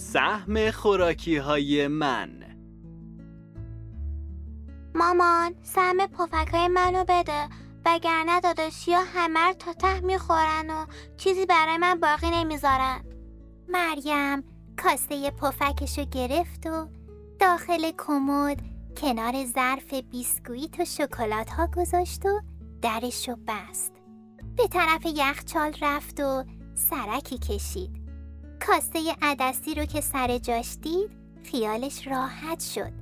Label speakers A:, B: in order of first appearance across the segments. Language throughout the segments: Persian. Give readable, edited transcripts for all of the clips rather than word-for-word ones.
A: سهم خوراکی های من.
B: مامان، سهم پفکای منو بده، وگرنه داداشیا همه رو تا ته میخورن و چیزی برای من باقی نمیذارن.
C: مریم کاسه پفکشو گرفت و داخل کمد کنار ظرف بیسکویت و شکلات ها گذاشت و درشو بست. به طرف یخچال رفت و سرکی کشید. کاسه عدسی رو که سر جاش دید خیالش راحت شد.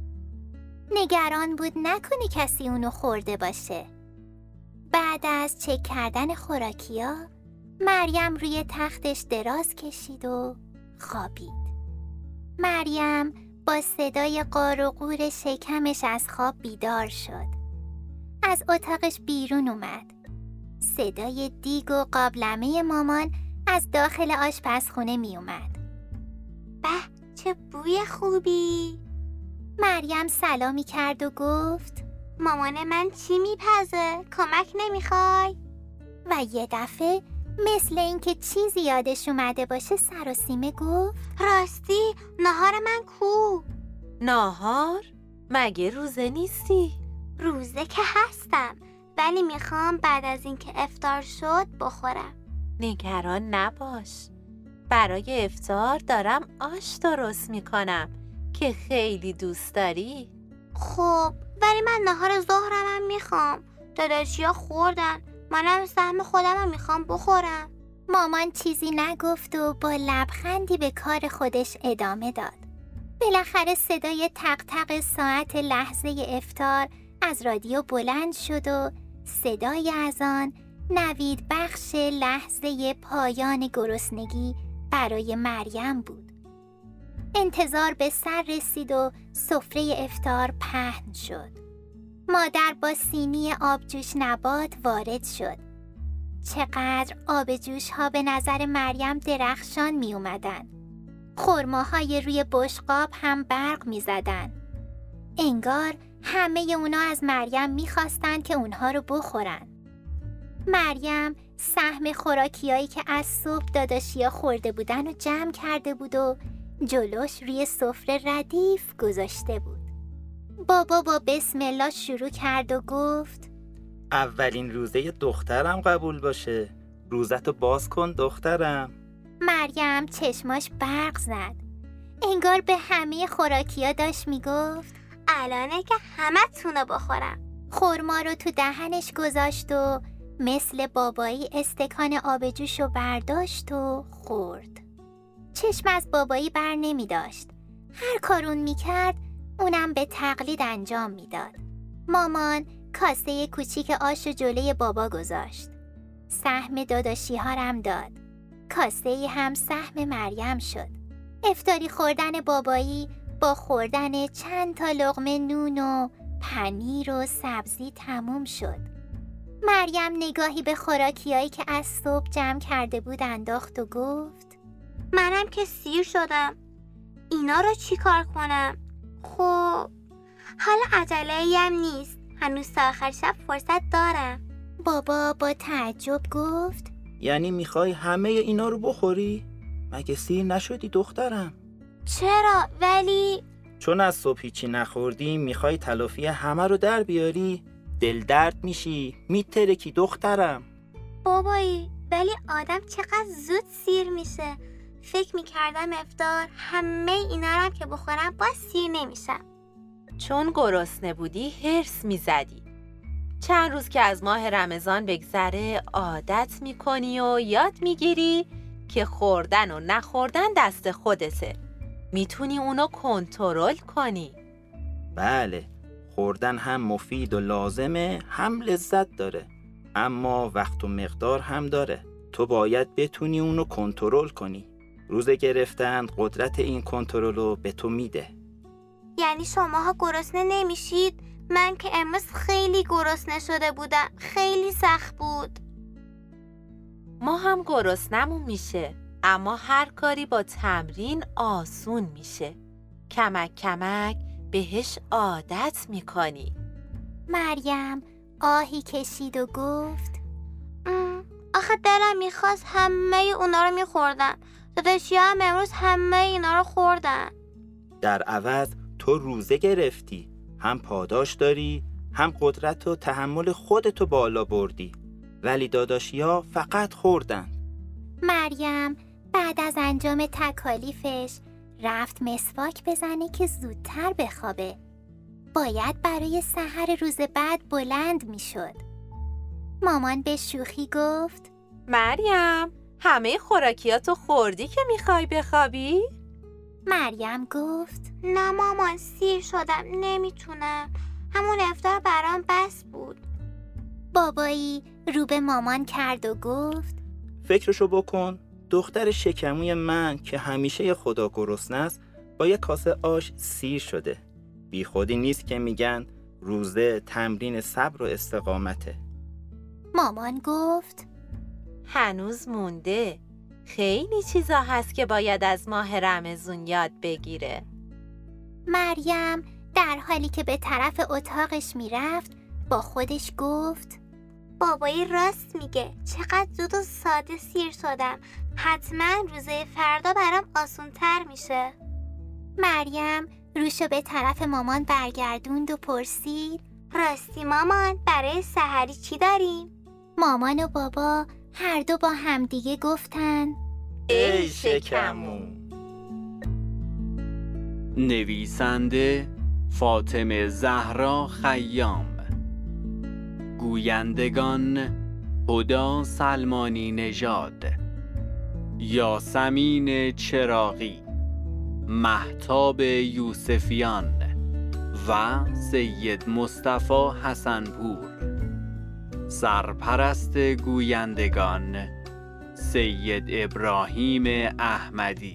C: نگران بود نکنه کسی اونو خورده باشه. بعد از چک کردن خوراکیا مریم روی تختش دراز کشید و خوابید. مریم با صدای قار و قور شکمش از خواب بیدار شد. از اتاقش بیرون اومد. صدای دیگ و قابلمه مامان از داخل آشپزخونه می اومد.
B: به، چه بوی خوبی!
C: مریم سلامی کرد و گفت
B: مامان من چی میپزه؟ کمک نمیخوای؟
C: و یه دفعه مثل اینکه چیزی یادش اومده باشه سر و سیمه گفت
B: راستی، ناهار من کو؟
D: ناهار؟ مگه روزه نیستی؟
B: روزه که هستم، ولی میخوام بعد از اینکه افطار شد بخورم.
D: نگران نباش، برای افطار دارم آش درست میکنم که خیلی دوست داری.
B: خب، ولی من ناهار ظهرم میخوام. داداشیا خوردن، منم سهم خودم میخوام بخورم.
C: مامان چیزی نگفت و با لبخندی به کار خودش ادامه داد. بالاخره صدای تق تق ساعت لحظه افطار از رادیو بلند شد و صدای اذان نوید بخش لحظه پایان گرسنگی برای مریم بود. انتظار به سر رسید و سفره افطار پهن شد. مادر با سینی آبجوش نبات وارد شد. چقدر آب جوش ها به نظر مریم درخشان می اومدن. خرماهای روی بشقاب هم برق می زدن. انگار همه اونا از مریم می خواستن که اونها رو بخورن. مریم سهم خوراکیایی که از صبح داداشیا خورده بودن و جمع کرده بود و جلوش روی سفره ردیف گذاشته بود. بابا با بسم الله شروع کرد و گفت
E: اولین روزه دخترم قبول باشه. روزتو باز کن دخترم.
C: مریم چشماش برق زد. انگار به همه خوراکیا داشت میگفت
B: الانه که همه تونو بخورم.
C: خرما رو تو دهنش گذاشت و مثل بابایی استکان آب جوشو برداشت و خورد. چشم از بابایی بر نمی داشت. هر کارون می کرد اونم به تقلید انجام می داد. مامان کاسه کوچیک آش و جلوی بابا گذاشت. سهم داداشی هارم داد. کاسه هم سهم مریم شد. افطاری خوردن بابایی با خوردن چند تا لقمه نون و پنیر و سبزی تموم شد. مریم نگاهی به خوراکیایی که از صبح جمع کرده بود انداخت و گفت
B: منم که سیر شدم. اینا رو چی کار کنم؟ خب، حالا عجله‌ای هم نیست. هنوز تا آخر شب فرصت دارم.
C: بابا با تعجب گفت
E: یعنی میخوای همه اینا رو بخوری؟ مگه سیر نشدی دخترم؟
B: چرا؟ ولی
E: چون از صبح هیچی نخوردی میخوای تلافی همه رو در بیاری؟ دل درد میشی، میترکی دخترم.
B: بابایی، ولی آدم چقدر زود سیر میشه. فکر میکردم افطار همه اینا رو که بخورم باز سیر نمیشم.
D: چون گرسنه بودی هرس میزدی. چند روز که از ماه رمضان بگذره عادت میکنی و یاد میگیری که خوردن و نخوردن دست خودته. میتونی اونو کنترل کنی.
E: بله، خوردن هم مفید و لازمه، هم لذت داره، اما وقت و مقدار هم داره. تو باید بتونی اونو کنترل کنی. روزه گرفتن قدرت این کنترل رو به تو میده.
B: یعنی شماها گرسنه نمیشید؟ من که امروز خیلی گرسنه شده بودم. خیلی سخت بود.
D: ما هم گرسنمون میشه، اما هر کاری با تمرین آسون میشه. کمک کمک بهش عادت میکنی.
C: مریم آهی کشید و گفت
B: آخه دلم میخواست همه اونا رو میخوردم. داداشیا هم امروز همه اینا رو خوردن.
E: در عوض تو روزه گرفتی، هم پاداش داری، هم قدرت و تحمل خودتو بالا بردی، ولی داداشیا فقط خوردن.
C: مریم بعد از انجام تکالیفش رفت مسواک بزنه که زودتر بخوابه. باید برای سحر روز بعد بلند میشد. مامان به شوخی گفت
D: مریم، همه خوراکیاتو خوردی که میخوای بخوابی؟
C: مریم گفت
B: نه مامان، سیر شدم، نمیتونم. همون افطار برام بس بود.
C: بابایی رو به مامان کرد و گفت
E: فکرشو بکن، دختر شکموی من که همیشه خدا گرسنه است با یک کاسه آش سیر شده. بی خودی نیست که میگن روزه تمرین صبر و استقامته.
C: مامان گفت
D: هنوز مونده. خیلی چیزا هست که باید از ماه رمضان یاد بگیره.
C: مریم در حالی که به طرف اتاقش میرفت با خودش گفت
B: بابایی راست میگه، چقدر زود و ساده سیر شدم. حتما روزه فردا برام آسون‌تر میشه.
C: مریم روشو به طرف مامان برگردوند و پرسید
B: راستی مامان، برای سحری چی داریم؟
C: مامان و بابا هر دو با همدیگه گفتن
E: ای شکمو.
A: نویسنده فاطمه زهرا خیام، گویندگان هدی سلمانی نژاد، یاسمین چراغی، مهتاب یوسفیان و سید مصطفی حسنپور. سرپرست گویندگان سید ابراهیم احمدی.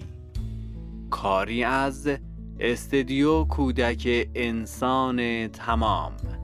A: کاری از استودیو کودک انسان تمام.